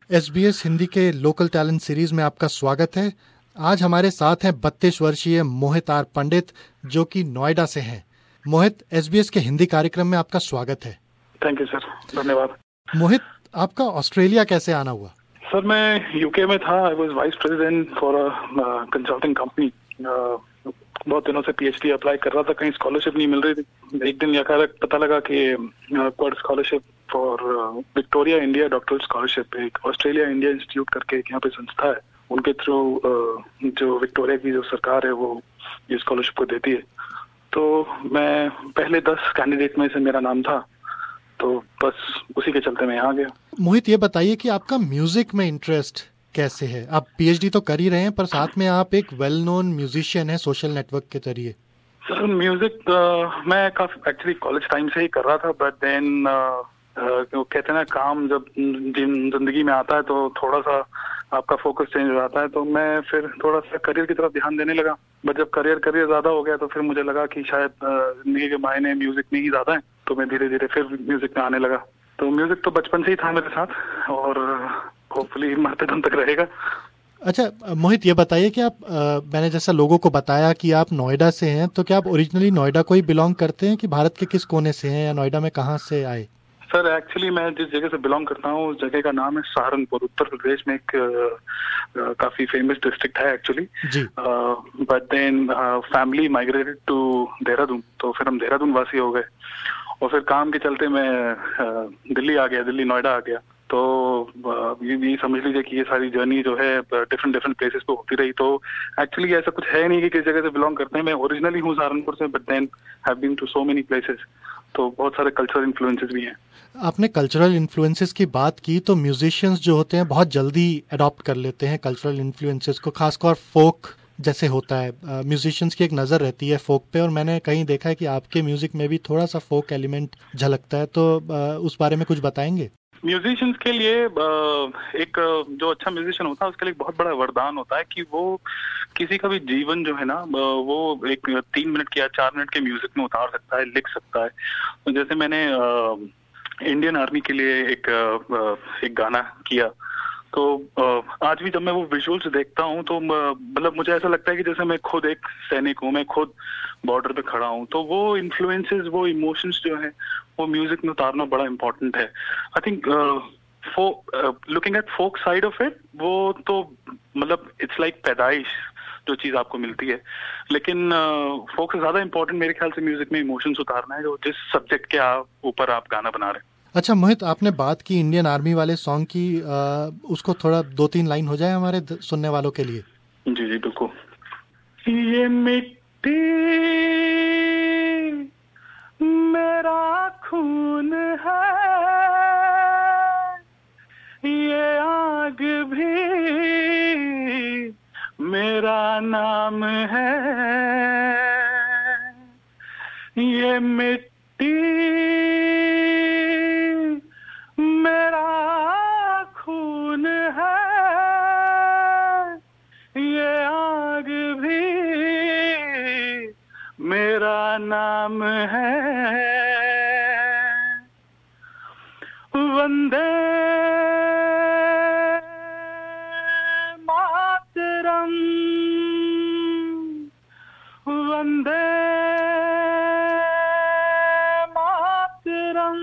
SBS Hindi के local talent series में आपका स्वागत है। आज हमारे साथ हैं 32 वर्षीय मोहित आर पंडित, जो कि नोएडा से हैं। मोहित, SBS के हिंदी कार्यक्रम में आपका स्वागत है। थैंक यू सर, धन्यवाद। मोहित, आपका ऑस्ट्रेलिया कैसे आना हुआ? सर, मैं यूके में था। I was vice president for a consulting company. बहुत दिनों से पीएचडी अप्लाई कर रहा था, कहीं स्कॉलरशिप नहीं मिल रही थी। एक दिन अचानक पता लगा कि Quad scholarship for Victoria India doctoral scholarship, एक ऑस्ट्रेलिया इंडिया इंस्टीट्यूट करके एक यहाँ पे संस्था है, उनके थ्रू जो विक्टोरिया की जो सरकार है वो ये स्कॉलरशिप को देती है। तो मैं पहले 10 कैंडिडेट में से मेरा नाम था, तो बस उसी के चलते मैं यहाँ गया। मोहित, ये बताइए कि आपका म्यूजिक में इंटरेस्ट कैसे है? आप पीएचडी तो कर ही रहे हैं, पर साथ में आप एक वेल नोन म्यूजिशियन है सोशल नेटवर्क के जरिए। सर, म्यूजिक मैं काफी एक्चुअली कॉलेज टाइम से ही कर रहा था, बट देन कहते हैं ना, काम जब जिंदगी में आता है तो थोड़ा सा आपका फोकस चेंज हो जाता है। तो मैं फिर थोड़ा सा करियर की तरफ ध्यान देने लगा। बट जब करियर ज्यादा हो गया तो फिर मुझे लगा कि शायद जिंदगी के मायने म्यूजिक में ही ज्यादा है, तो मैं धीरे धीरे फिर म्यूजिक में आने लगा। तो म्यूजिक तो बचपन से ही था मेरे साथ और होपफुली मरते दम तक रहेगा। अच्छा मोहित, ये बताइए कि आप मैंने जैसा लोगों को बताया कि आप नोएडा से हैं, तो क्या आप ओरिजिनली नोएडा को ही बिलोंग करते हैं कि भारत के किस कोने से हैं, या नोएडा में कहाँ से आए? सर, एक्चुअली मैं जिस जगह से बिलोंग करता हूँ उस जगह का नाम है सहारनपुर, उत्तर प्रदेश में। एक काफी फेमस डिस्ट्रिक्ट है actually. But then family migrated to Dehradun, तो फिर हम देहरादून वासी हो गए और फिर काम के चलते मैं दिल्ली आ गया, दिल्ली नोएडा आ गया। तो ये समझ लीजिए कि ये सारी जर्नी जो है डिफरेंट प्लेसेस पे होती रही। तो एक्चुअली ऐसा कुछ है नहीं कि किस जगह से बिलोंग करते हैं। मैं ओरिजिनली हूँ सहारनपुर से, but then have been to so many places. तो बहुत सारे कल्चरल इन्फ्लुएंसेस भी हैं। आपने कल्चरल इन्फ्लुएंसेस की बात की, तो म्यूजिशियंस जो होते हैं बहुत जल्दी अडॉप्ट कर लेते हैं कल्चरल इन्फ्लुएंसेस को, खासकर फोक जैसे होता है। म्यूजिशियंस की एक नज़र रहती है फोक पे, और मैंने कहीं देखा है कि आपके म्यूजिक में भी थोड़ा सा फोक एलिमेंट झलकता है। तो उस बारे में कुछ बताएंगे? म्यूजिशियंस के लिए एक जो अच्छा म्यूजिशियन होता है उसके लिए बहुत बड़ा वरदान होता है कि वो किसी का भी जीवन जो है ना, वो एक 3 मिनट या 4 मिनट के म्यूजिक में उतार सकता है, लिख सकता है। तो जैसे मैंने इंडियन आर्मी के लिए एक गाना किया, तो आज भी जब मैं वो विजुअल्स देखता हूँ तो मतलब मुझे ऐसा लगता है कि जैसे मैं खुद एक सैनिक हूँ, मैं खुद बॉर्डर पे खड़ा हूँ। तो वो इन्फ्लुएंसेस, वो इमोशंस जो है वो म्यूजिक में उतारना बड़ा इम्पोर्टेंट है। I think looking at folk side of it, वो तो मतलब इट्स लाइक पैदाइश जो चीज आपको मिलती है। लेकिन फोक से ज्यादा इम्पोर्टेंट मेरे ख्याल से म्यूजिक में इमोशंस उतारना है, जो जिस सब्जेक्ट के ऊपर आप गाना बना रहे हैं। अच्छा मोहित, आपने बात की इंडियन आर्मी वाले सॉन्ग की, उसको थोड़ा 2-3 लाइन हो जाए हमारे सुनने वालों के लिए। जी जी बिल्कुल। ये मिट्टी मेरा खून है, ये आग भी मेरा नाम है, ये मिट्टी मेरा खून है, ये आग भी मेरा नाम है। वंदे मातरम, वंदे मातरम।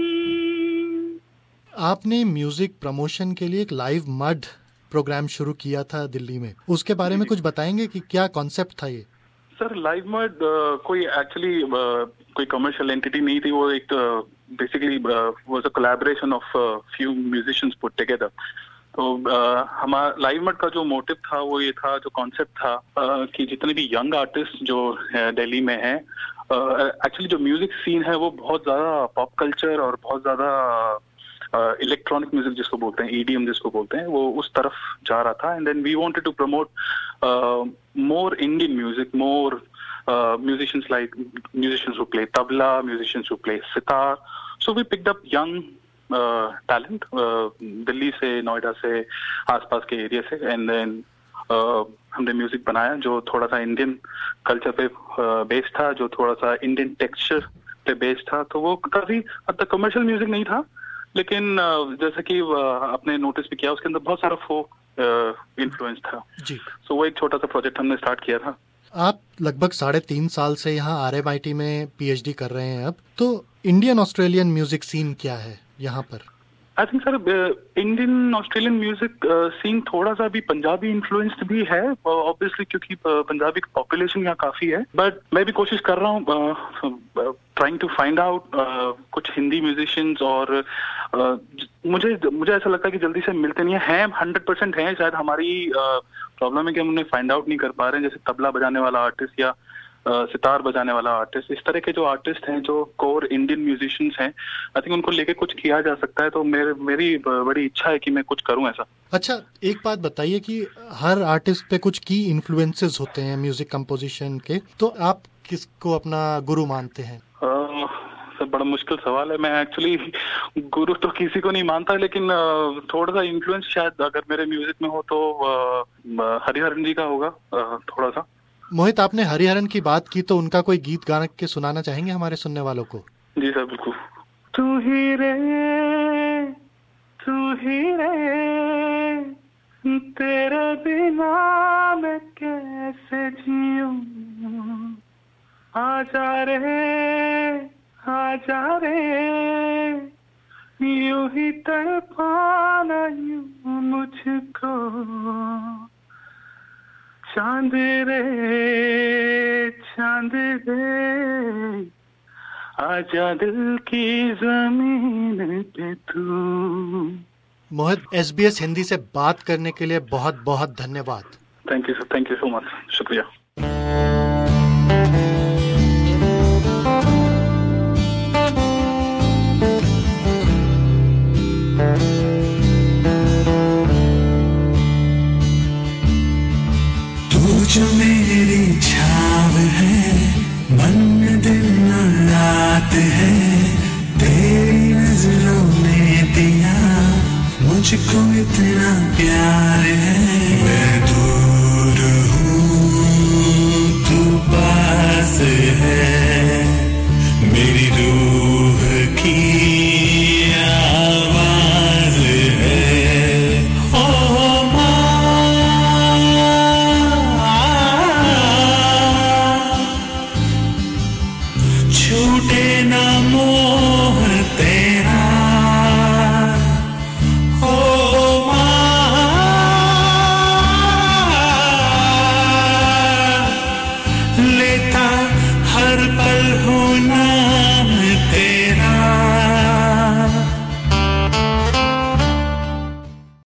आपने म्यूजिक प्रमोशन के लिए एक लाइव मड प्रोग्राम शुरू किया था दिल्ली में, उसके बारे में कुछ बताएंगे कि क्या कॉन्सेप्ट था ये? सर, लाइव मड कोई एक्चुअली कोई कमर्शियल एंटिटी नहीं थी। वो एक basically was a collaboration of few musicians put together. तो हमारा लाइव मड का जो मोटिव था वो ये था, जो कॉन्सेप्ट था कि जितने भी यंग आर्टिस्ट जो दिल्ली में हैं, एक्चुअली जो म्यूजिक सीन है वो बहुत ज्यादा पॉप कल्चर और बहुत ज्यादा इलेक्ट्रॉनिक म्यूजिक जिसको बोलते हैं, ईडीएम जिसको बोलते हैं, वो उस तरफ जा रहा था। And then we wanted to promote more Indian music, more musicians who play tabla, musicians who play sitar. So we picked up young talent Delhi से, नोएडा से, आसपास के एरिया से, एंड देन हमने म्यूजिक बनाया जो थोड़ा सा इंडियन कल्चर पे बेस्ड था, जो थोड़ा सा इंडियन टेक्सचर पे बेस्ड था। तो वो काफी हद तक कमर्शियल म्यूजिक नहीं था, लेकिन जैसे कि आपने नोटिस भी किया उसके अंदर बहुत सारा फोक इन्फ्लुएंस था जी। सो वो एक छोटा सा प्रोजेक्ट हमने स्टार्ट किया था। आप लगभग 3.5 साल से यहाँ RMIT में PhD कर रहे हैं अब, तो इंडियन ऑस्ट्रेलियन म्यूजिक सीन क्या है यहाँ पर? I think sir Indian Australian music scene थोड़ा सा भी पंजाबी इन्फ्लुएंस्ड भी है ऑब्वियसली, क्योंकि पंजाबी की पॉपुलेशन यहाँ काफी है। बट मैं भी कोशिश कर रहा हूँ ट्राइंग टू फाइंड आउट कुछ हिंदी म्यूजिशियंस, और मुझे ऐसा लगता है कि जल्दी से मिलते नहीं है 100% हैं। शायद हमारी प्रॉब्लम है कि हम उन्हें फाइंड आउट नहीं कर पा रहे हैं, जैसे तबला बजाने वाला आर्टिस्ट या सितार बजाने वाला आर्टिस्ट। इस तरह के जो आर्टिस्ट हैं जो कोर इंडियन म्यूजिशियंस हैं, आई थिंक उनको लेके कुछ किया जा सकता है। तो मेरी बड़ी इच्छा है कि मैं कुछ करूं ऐसा। अच्छा, एक बात बताइए कि हर आर्टिस्ट पे कुछ की इन्फ्लुएंसेस होते हैं म्यूजिक कंपोजिशन के, तो आप किसको अपना गुरु मानते हैं? सर बड़ा मुश्किल सवाल है। मैं एक्चुअली गुरु तो किसी को नहीं मानता, लेकिन थोड़ा सा इन्फ्लुएंस शायद अगर मेरे म्यूजिक में हो तो हरिहरन जी का होगा थोड़ा सा। मोहित, आपने हरिहरन की बात की तो उनका कोई गीत गा के सुनाना चाहेंगे हमारे सुनने वालों को? जी सर बिल्कुल। तू ही रे तेरे बिना मैं कैसे जीऊं, आजा रे यूं ही तड़पाना यूं मुझको, चांद रे आजा दिल की जमीन पे तू। मोहित, SBS हिंदी से बात करने के लिए बहुत बहुत धन्यवाद। Thank you sir, thank you so much, शुक्रिया। जो मेरी छाव है, मन दिन रात है, तेरी नजरों ने दिया मुझको इतना प्यार।